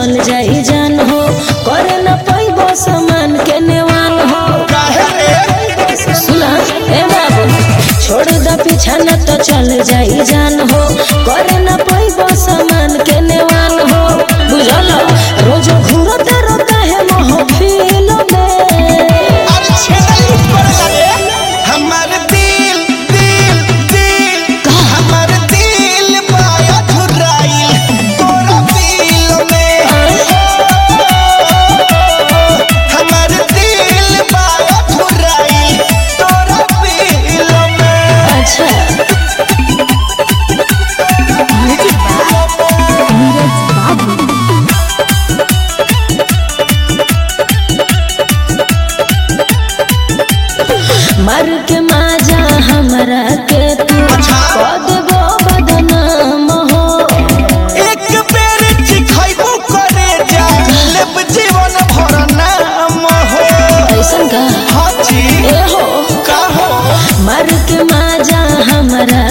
चल जाई जान हो, करे न पैबो सामान के नेवान हो। सुना ए बाबू, छोड़ द पीछा न तो चल जाई जान हो, करे न पैबो सामान के नेवान हो। बुझल रोज घूरते रहता है महफिल में। मर के माजा हमरा के तू कद गो बदनाम हो। एक बेर चिखैबो करे जा लेब जीवन भर नाम हो। ऐसन का हां जी ए हो का हो। मर के माजा हमरा